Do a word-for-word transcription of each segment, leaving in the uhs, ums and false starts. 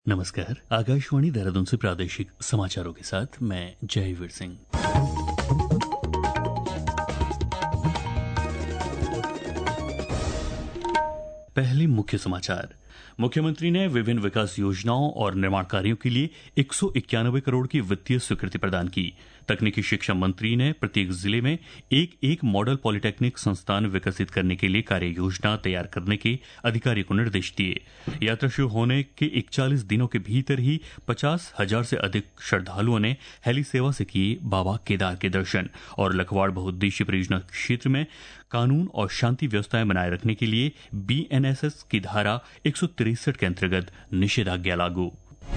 नमस्कार। आकाशवाणी देहरादून से प्रादेशिक समाचारों के साथ मैं जयवीर सिंह। पहले मुख्य समाचार। मुख्यमंत्री ने विभिन्न विकास योजनाओं और निर्माण कार्यों के लिए एक सौ इक्यानवे करोड़ की वित्तीय स्वीकृति प्रदान की। तकनीकी शिक्षा मंत्री ने प्रत्येक जिले में एक एक मॉडल पॉलिटेक्निक संस्थान विकसित करने के लिए कार्य योजना तैयार करने के अधिकारी को निर्देश दिए। यात्रा शुरू होने के इकतालीस दिनों के भीतर ही पचास हजार से अधिक श्रद्धालुओं ने हेली सेवा से किए बाबा केदार के दर्शन। और लखवाड़ बहुउद्देशीय परियोजना क्षेत्र में कानून और शांति व्यवस्थाएं बनाए रखने के लिए बीएनएसएस की धारा एक सौ तिरसठ के अंतर्गत निषेधाज्ञा लागू।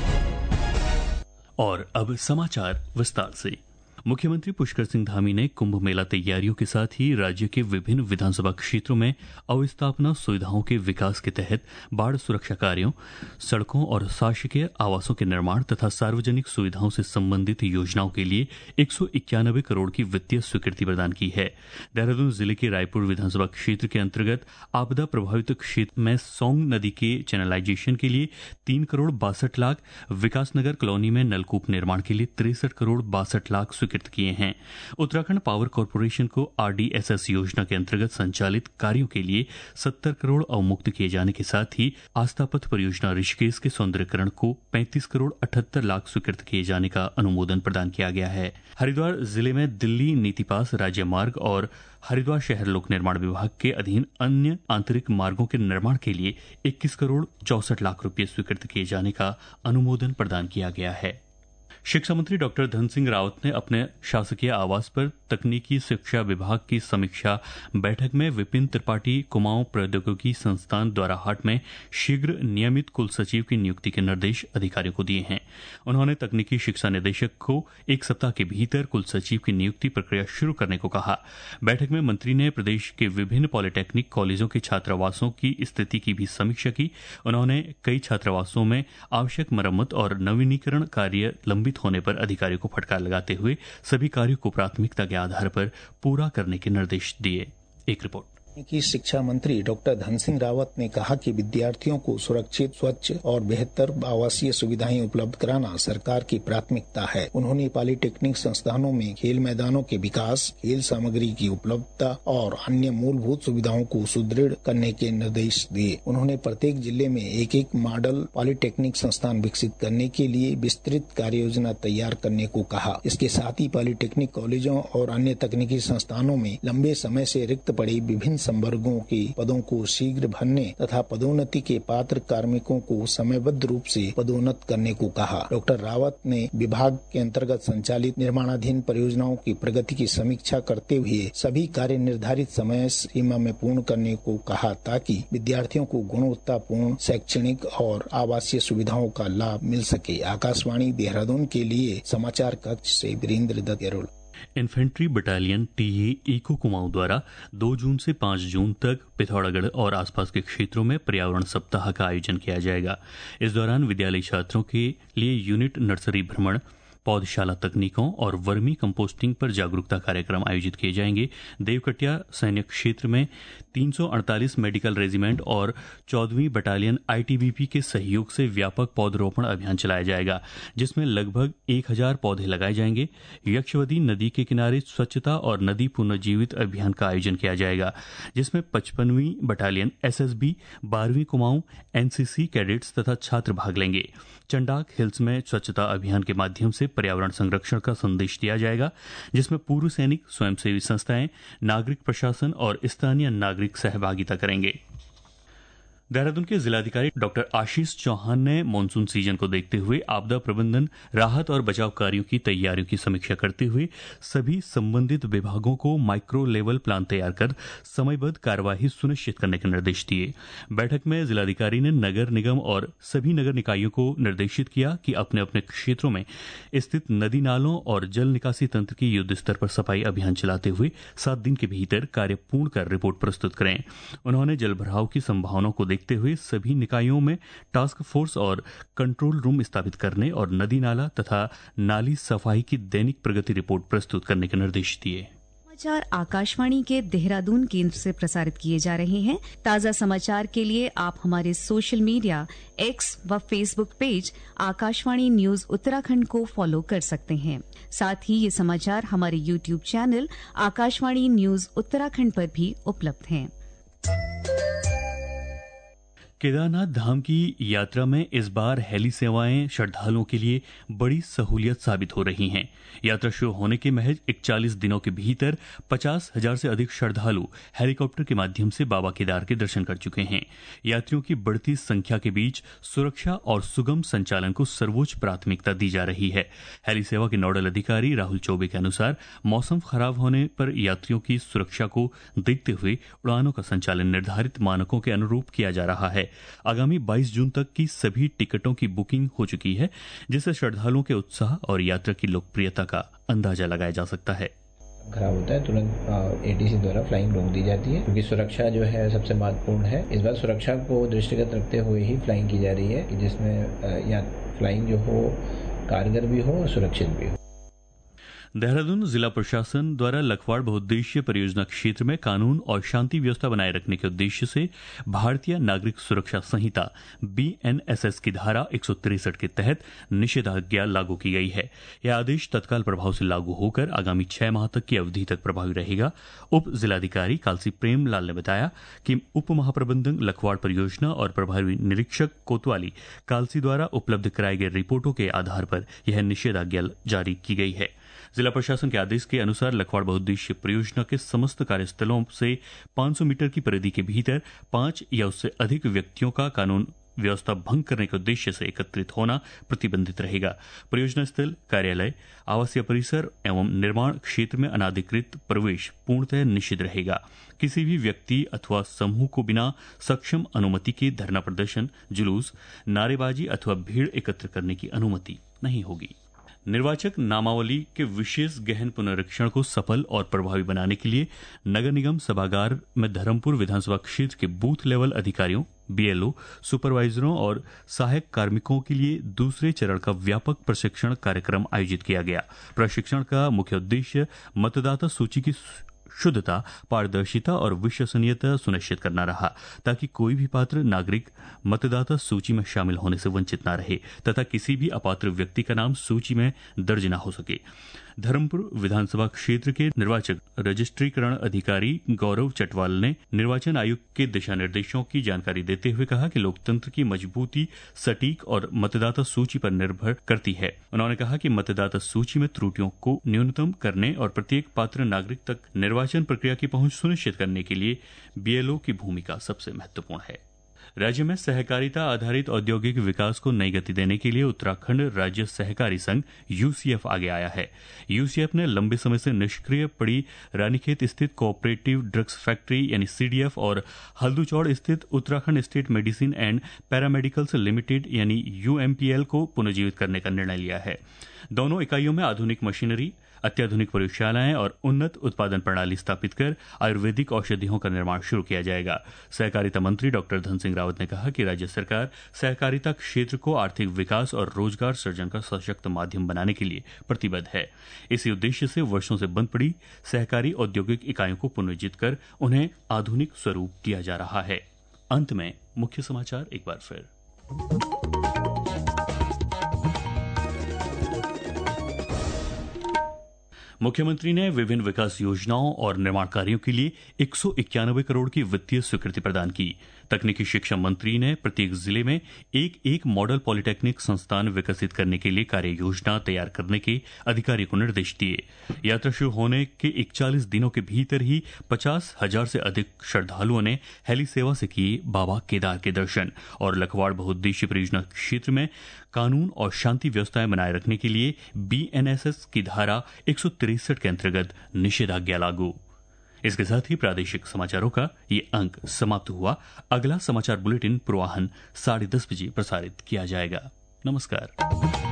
और अब समाचार विस्तार से। मुख्यमंत्री पुष्कर सिंह धामी ने कुंभ मेला तैयारियों के साथ ही राज्य के विभिन्न विधानसभा क्षेत्रों में अवस्थापना सुविधाओं के विकास के तहत बाढ़ सुरक्षा कार्यों, सड़कों और शासकीय आवासों के निर्माण तथा सार्वजनिक सुविधाओं से संबंधित योजनाओं के लिए एक सौ इक्यानवे करोड़ की वित्तीय स्वीकृति प्रदान की है। देहरादून जिले के रायपुर विधानसभा क्षेत्र के अंतर्गत आपदा प्रभावित क्षेत्र में सौंग नदी के चैनलाइजेशन के लिए तीन करोड़ बासठ लाख, विकासनगर कॉलोनी में नलकूप निर्माण के लिए तिरसठ करोड़ बासठ लाख किए हैं। उत्तराखंड पावर कॉर्पोरेशन को आरडीएसएस योजना के अंतर्गत संचालित कार्यों के लिए सत्तर करोड़ अवमुक्त किए जाने के साथ ही आस्था पथ परियोजना ऋषिकेश के सौंदर्यकरण को पैंतीस करोड़ अठहत्तर लाख स्वीकृत किए जाने का अनुमोदन प्रदान किया गया है। हरिद्वार जिले में दिल्ली नीतिपास राज्य मार्ग और हरिद्वार शहर लोक निर्माण विभाग के अधीन अन्य आंतरिक मार्गों के निर्माण के लिए इक्कीस करोड़ चौसठ लाख रुपये स्वीकृत किए जाने का अनुमोदन प्रदान किया गया है। शिक्षा मंत्री डॉक्टर धन सिंह रावत ने अपने शासकीय आवास पर तकनीकी शिक्षा विभाग की समीक्षा बैठक में विपिन त्रिपाठी कुमाऊं प्रौद्योगिकी संस्थान द्वाराहाट में शीघ्र नियमित कुल सचिव की नियुक्ति के निर्देश अधिकारियों को दिए हैं। उन्होंने तकनीकी शिक्षा निदेशक को एक सप्ताह के भीतर कुल सचिव की नियुक्ति प्रक्रिया शुरू करने को कहा। बैठक में मंत्री ने प्रदेश के विभिन्न पॉलिटेक्निक कॉलेजों के छात्रावासों की स्थिति की भी समीक्षा की। उन्होंने कई छात्रावासों में आवश्यक मरम्मत और नवीनीकरण कार्य लंबित होने पर अधिकारियों को फटकार लगाते हुए सभी कार्यों को प्राथमिकता के आधार पर पूरा करने के निर्देश दिए। एक रिपोर्ट। की शिक्षा मंत्री डॉक्टर धन सिंह रावत ने कहा कि विद्यार्थियों को सुरक्षित, स्वच्छ और बेहतर आवासीय सुविधाएं उपलब्ध कराना सरकार की प्राथमिकता है। उन्होंने पॉलिटेक्निक संस्थानों में खेल मैदानों के विकास, खेल सामग्री की उपलब्धता और अन्य मूलभूत सुविधाओं को सुदृढ़ करने के निर्देश दिए। उन्होंने प्रत्येक जिले में एक एक मॉडल पॉलिटेक्निक संस्थान विकसित करने के लिए विस्तृत कार्य योजना तैयार करने को कहा। इसके साथ ही पॉलिटेक्निक कॉलेजों और अन्य तकनीकी संस्थानों में लंबे समय से रिक्त पड़ी विभिन्न संवर्गों के पदों को शीघ्र भरने तथा पदोन्नति के पात्र कार्मिकों को समयबद्ध रूप से पदोन्नत करने को कहा। डॉक्टर रावत ने विभाग के अंतर्गत संचालित निर्माणाधीन परियोजनाओं की प्रगति की समीक्षा करते हुए सभी कार्य निर्धारित समय सीमा में पूर्ण करने को कहा ताकि विद्यार्थियों को गुणवत्तापूर्ण शैक्षणिक और आवासीय सुविधाओं का लाभ मिल सके। आकाशवाणी देहरादून के लिए समाचार कक्ष से वीरेंद्र दत्त केरल। Infantry battalion TA eco Kumaon द्वारा दो जून से पाँच जून तक पिथौरागढ़ और आसपास के क्षेत्रों में पर्यावरण सप्ताह का आयोजन किया जाएगा। इस दौरान विद्यालयी छात्रों के लिए यूनिट नर्सरी भ्रमण, पौधशाला तकनीकों और वर्मी कंपोस्टिंग पर जागरूकता कार्यक्रम आयोजित किए जाएंगे। देवकटिया सैन्य क्षेत्र में तीन सौ अड़तालीस मेडिकल रेजिमेंट और चौदहवीं बटालियन आईटीबीपी के सहयोग से व्यापक पौधरोपण अभियान चलाया जाएगा, जिसमें लगभग एक हजार पौधे लगाए जाएंगे। यक्षवती नदी के किनारे स्वच्छता और नदी पुनर्जीवित अभियान का आयोजन किया जाएगा, जिसमें पचपनवीं बटालियन एसएसबी, बारहवीं कुमाऊं एनसीसी कैडेट्स तथा छात्र भाग लेंगे। चंडाक हिल्स में स्वच्छता अभियान के माध्यम से पर्यावरण संरक्षण का संदेश दिया जाएगा, जिसमें पूर्व सैनिक, स्वयंसेवी संस्थाएं, नागरिक प्रशासन और स्थानीय नागरिक सहभागिता करेंगे। देहरादून के जिलाधिकारी डॉक्टर आशीष चौहान ने मानसून सीजन को देखते हुए आपदा प्रबंधन, राहत और बचाव कार्यों की तैयारियों की समीक्षा करते हुए सभी संबंधित विभागों को माइक्रो लेवल प्लान तैयार कर समयबद्ध कार्यवाही सुनिश्चित करने के निर्देश दिए। बैठक में जिलाधिकारी ने नगर निगम और सभी नगर निकायों को निर्देशित किया कि अपने अपने क्षेत्रों में स्थित नदी नालों और जल निकासी तंत्र की युद्ध स्तर पर सफाई अभियान चलाते हुए सात दिन के भीतर कार्य पूर्ण कर रिपोर्ट प्रस्तुत करें। उन्होंने जलभराव की संभावनाओं को देखते हुए सभी निकायों में टास्क फोर्स और कंट्रोल रूम स्थापित करने और नदी नाला तथा नाली सफाई की दैनिक प्रगति रिपोर्ट प्रस्तुत करने के निर्देश दिए। समाचार आकाशवाणी के देहरादून केंद्र से प्रसारित किए जा रहे हैं। ताज़ा समाचार के लिए आप हमारे सोशल मीडिया एक्स व Facebook page Akashvani news Uttarakhand को फॉलो कर सकते हैं। साथ ही ये समाचार हमारे YouTube channel Akashvani news Uttarakhand पर भी उपलब्ध हैं। केदारनाथ धाम की यात्रा में इस बार हेली सेवाएं श्रद्धालुओं के लिए बड़ी सहूलियत साबित हो रही हैं। यात्रा शुरू होने के महज इकतालीस दिनों के भीतर पचास हजार से अधिक श्रद्धालु हेलीकॉप्टर के माध्यम से बाबा केदार के दर्शन कर चुके हैं। यात्रियों की बढ़ती संख्या के बीच सुरक्षा और सुगम संचालन को सर्वोच्च प्राथमिकता दी जा रही है। हेली सेवा के नोडल अधिकारी राहुल चौबे के अनुसार मौसम खराब होने पर यात्रियों की सुरक्षा को देखते हुए उड़ानों का संचालन निर्धारित मानकों के अनुरूप किया जा रहा है। आगामी बाईस जून तक की सभी टिकटों की बुकिंग हो चुकी है, जिससे श्रद्धालुओं के उत्साह और यात्रा की लोकप्रियता का अंदाजा लगाया जा सकता है। खराब होता है तुरंत एटीसी द्वारा फ्लाइंग रोक दी जाती है, क्योंकि सुरक्षा जो है सबसे महत्वपूर्ण है। इस बार सुरक्षा को दृष्टिगत रखते हुए ही फ्लाइंग की जा रही है, कि जिसमें या फ्लाइंग जो हो कारगर भी हो और सुरक्षित भी हो। देहरादून जिला प्रशासन द्वारा लखवाड़ बहुउद्देशीय परियोजना क्षेत्र में कानून और शांति व्यवस्था बनाए रखने के उद्देश्य से भारतीय नागरिक सुरक्षा संहिता बीएनएसएस की धारा एक सौ तिरसठ के तहत निषेधाज्ञा लागू की गई है। यह आदेश तत्काल प्रभाव से लागू होकर आगामी छह माह तक की अवधि तक प्रभावी रहेगा। उप जिलाधिकारी कालसी प्रेम लाल ने बताया कि उप महाप्रबंधक लखवाड़ परियोजना और प्रभारी निरीक्षक कोतवाली कालसी द्वारा उपलब्ध कराई गई रिपोर्टों के आधार पर यह निषेधाज्ञा जारी की गई है। जिला प्रशासन के आदेश के अनुसार लखवाड़ बहुउद्देशीय परियोजना के समस्त कार्यस्थलों से पांच सौ मीटर की परिधि के भीतर पांच या उससे अधिक व्यक्तियों का कानून व्यवस्था भंग करने के उद्देश्य से एकत्रित होना प्रतिबंधित रहेगा। परियोजना स्थल, कार्यालय, आवासीय परिसर एवं निर्माण क्षेत्र में अनाधिकृत प्रवेश पूर्णतः निषिद्ध रहेगा। किसी भी व्यक्ति अथवा समूह को बिना सक्षम अनुमति के धरना प्रदर्शन, जुलूस, नारेबाजी अथवा भीड़ एकत्र करने की अनुमति नहीं होगी। निर्वाचक नामावली के विशेष गहन पुनरीक्षण को सफल और प्रभावी बनाने के लिए नगर निगम सभागार में धर्मपुर विधानसभा क्षेत्र के बूथ लेवल अधिकारियों, बीएलओ, सुपरवाइजरों और सहायक कार्मिकों के लिए दूसरे चरण का व्यापक प्रशिक्षण कार्यक्रम आयोजित किया गया। प्रशिक्षण का मुख्य उद्देश्य मतदाता सूची की शुद्धता, पारदर्शिता और विश्वसनीयता सुनिश्चित करना रहा, ताकि कोई भी पात्र नागरिक मतदाता सूची में शामिल होने से वंचित न रहे तथा किसी भी अपात्र व्यक्ति का नाम सूची में दर्ज न हो सके। धर्मपुर विधानसभा क्षेत्र के निर्वाचक रजिस्ट्रीकरण अधिकारी गौरव चटवाल ने निर्वाचन आयोग के दिशा निर्देशों की जानकारी देते हुए कहा कि लोकतंत्र की मजबूती सटीक और मतदाता सूची पर निर्भर करती है। उन्होंने कहा कि मतदाता सूची में त्रुटियों को न्यूनतम करने और प्रत्येक पात्र नागरिक तक निर्वाचन प्रक्रिया की पहुंच सुनिश्चित करने के लिए बीएलओ की भूमिका सबसे महत्वपूर्ण है। राज्य में सहकारिता आधारित औद्योगिक विकास को नई गति देने के लिए उत्तराखंड राज्य सहकारी संघ यूसीएफ आगे आया है। यूसीएफ ने लंबे समय से निष्क्रिय पड़ी रानीखेत स्थित कोऑपरेटिव ड्रग्स फैक्ट्री यानी सीडीएफ और हल्दूचौड़ स्थित Uttarakhand state medicine and paramedicals limited यानी यूएमपीएल को पुनर्जीवित करने का निर्णय लिया है। दोनों इकाइयों में आधुनिक मशीनरी, अत्याधुनिक प्रयोगशालाएं और उन्नत उत्पादन प्रणाली स्थापित कर आयुर्वेदिक औषधियों का निर्माण शुरू किया जाएगा। सहकारिता मंत्री डॉक्टर धन सिंह रावत ने कहा कि राज्य सरकार सहकारिता क्षेत्र को आर्थिक विकास और रोजगार सृजन का सशक्त माध्यम बनाने के लिए प्रतिबद्ध है। इसी उद्देश्य से वर्षों से बंद पड़ी सहकारी औद्योगिक इकाइयों को पुनर्जीवित कर उन्हें आधुनिक स्वरूप दिया जा रहा है। अंत में मुख्य समाचार एक बार फिर। मुख्यमंत्री ने विभिन्न विकास योजनाओं और निर्माण कार्यों के लिए एक सौ इक्यानवे करोड़ की वित्तीय स्वीकृति प्रदान की। तकनीकी शिक्षा मंत्री ने प्रत्येक जिले में एक एक मॉडल पॉलिटेक्निक संस्थान विकसित करने के लिए कार्य योजना तैयार करने के अधिकारी को निर्देश दिए। यात्रा शुरू होने के इकतालीस दिनों के भीतर ही पचास हजार से अधिक श्रद्धालुओं ने हेली सेवा से किए बाबा केदार के दर्शन। और लखवाड़ बहुउद्देशीय परियोजना क्षेत्र में कानून और शांति व्यवस्थाएं बनाए रखने के लिए बीएनएसएस की धारा एक सौ तिरसठ के अंतर्गत निषेधाज्ञा लागू। इसके साथ ही प्रादेशिक समाचारों का ये अंक समाप्त हुआ। अगला समाचार बुलेटिन पूर्वाह्न साढ़े दस बजे प्रसारित किया जाएगा। नमस्कार।